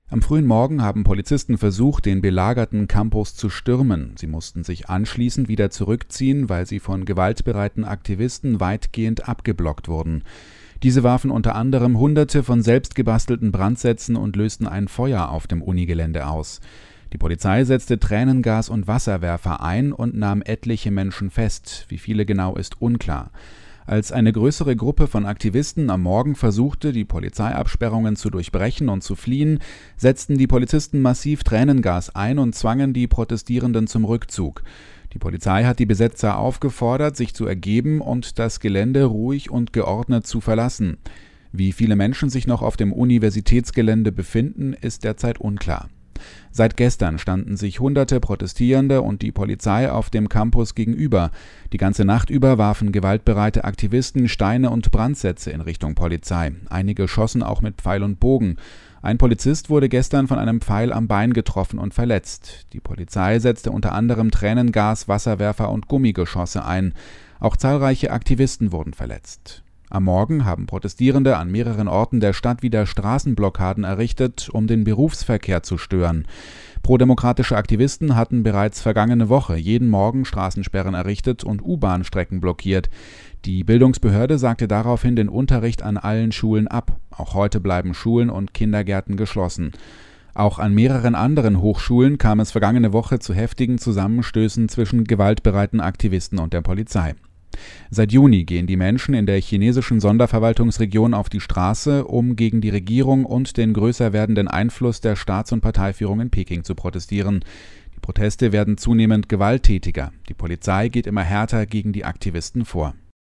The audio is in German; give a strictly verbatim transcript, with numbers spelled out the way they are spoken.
Am frühen Morgen haben Polizisten versucht, den belagerten Campus zu stürmen. Sie mussten sich anschließend wieder zurückziehen, weil sie von gewaltbereiten Aktivisten weitgehend abgeblockt wurden. Diese warfen unter anderem Hunderte von selbstgebastelten Brandsätzen und lösten ein Feuer auf dem Unigelände aus. Die Polizei setzte Tränengas und Wasserwerfer ein und nahm etliche Menschen fest. Wie viele genau, ist unklar. Als eine größere Gruppe von Aktivisten am Morgen versuchte, die Polizeiabsperrungen zu durchbrechen und zu fliehen, setzten die Polizisten massiv Tränengas ein und zwangen die Protestierenden zum Rückzug. Die Polizei hat die Besetzer aufgefordert, sich zu ergeben und das Gelände ruhig und geordnet zu verlassen. Wie viele Menschen sich noch auf dem Universitätsgelände befinden, ist derzeit unklar. Seit gestern standen sich hunderte Protestierende und die Polizei auf dem Campus gegenüber. Die ganze Nacht über warfen gewaltbereite Aktivisten Steine und Brandsätze in Richtung Polizei. Einige schossen auch mit Pfeil und Bogen. Ein Polizist wurde gestern von einem Pfeil am Bein getroffen und verletzt. Die Polizei setzte unter anderem Tränengas, Wasserwerfer und Gummigeschosse ein. Auch zahlreiche Aktivisten wurden verletzt. Am Morgen haben Protestierende an mehreren Orten der Stadt wieder Straßenblockaden errichtet, um den Berufsverkehr zu stören. Prodemokratische Aktivisten hatten bereits vergangene Woche jeden Morgen Straßensperren errichtet und U-Bahn-Strecken blockiert. Die Bildungsbehörde sagte daraufhin den Unterricht an allen Schulen ab. Auch heute bleiben Schulen und Kindergärten geschlossen. Auch an mehreren anderen Hochschulen kam es vergangene Woche zu heftigen Zusammenstößen zwischen gewaltbereiten Aktivisten und der Polizei. Seit Juni gehen die Menschen in der chinesischen Sonderverwaltungsregion auf die Straße, um gegen die Regierung und den größer werdenden Einfluss der Staats- und Parteiführung in Peking zu protestieren. Die Proteste werden zunehmend gewalttätiger. Die Polizei geht immer härter gegen die Aktivisten vor.